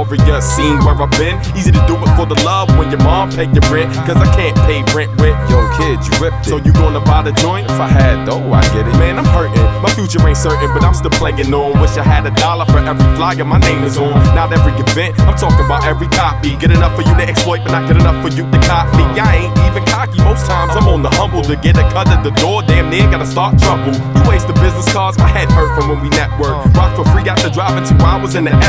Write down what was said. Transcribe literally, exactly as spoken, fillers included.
area, seen where I've been. Easy to do it for the love when your mom pay your rent, cause I can't pay rent with. Yo kid, you ripped it. So you gonna buy the joint? If I had though, I get it. Man, I'm hurting. My future ain't certain, but I'm still playing on. Wish I had a dollar for every flyer my name is on. Not every event, I'm talking about every copy. Get enough for you to exploit, but not good enough for you to copy. I ain't even cocky. Most times I'm on the humble. To get a cut at the door, damn near gotta start trouble. You waste the business cards, my head hurt from when we network. Rock for free after driving two hours in the